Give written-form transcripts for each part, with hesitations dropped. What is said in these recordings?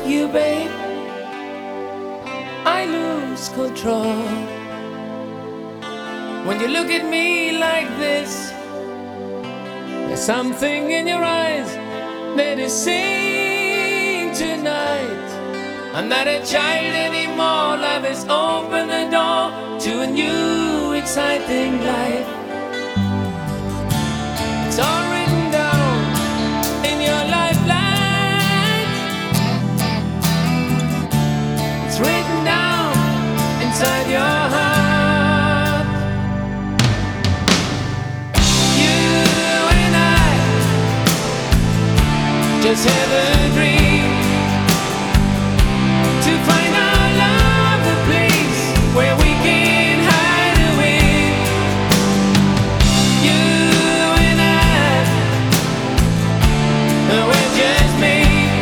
you, babe, I lose control. When you look at me like this, there's something in your eyes that is saying tonight, I'm not a child anymore. Life has opened the door to a new exciting life. It's all written down in your lifeline. It's written down inside your heart. You and I just have a dream to find our love, a place where we can hide away. You and I, we're just made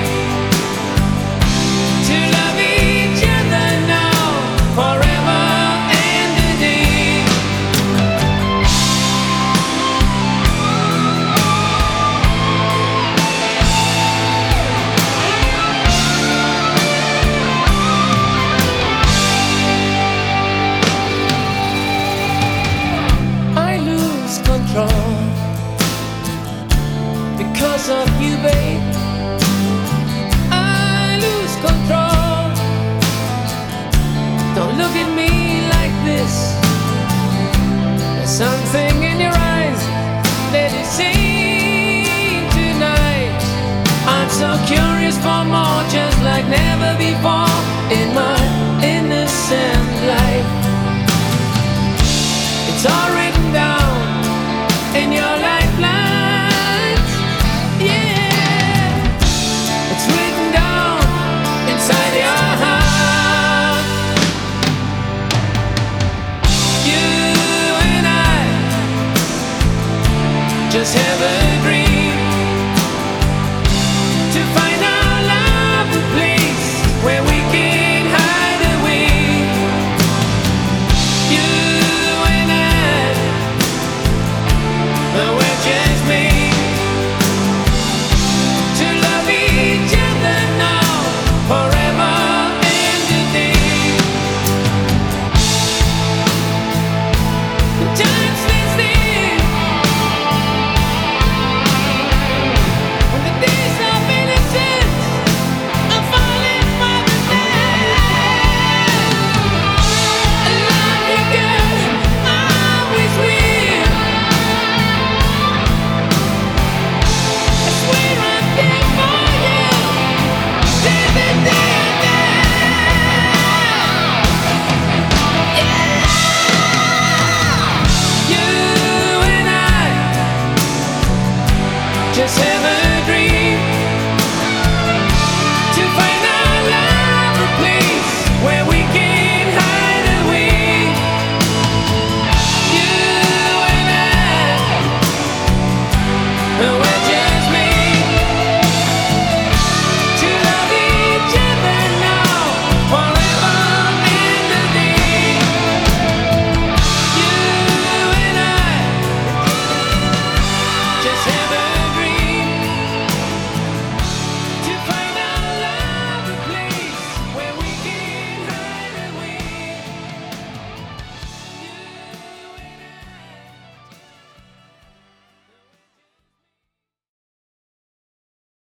to love each other now, forever and a day. I lose control because of you, babe. I lose control. Don't look at me like this. There's something in your eyes that is saying tonight, I'm so curious for more, just like never before in my innocent life. It's all written down in your lifelines, yeah. It's written down inside your heart. You and I just have a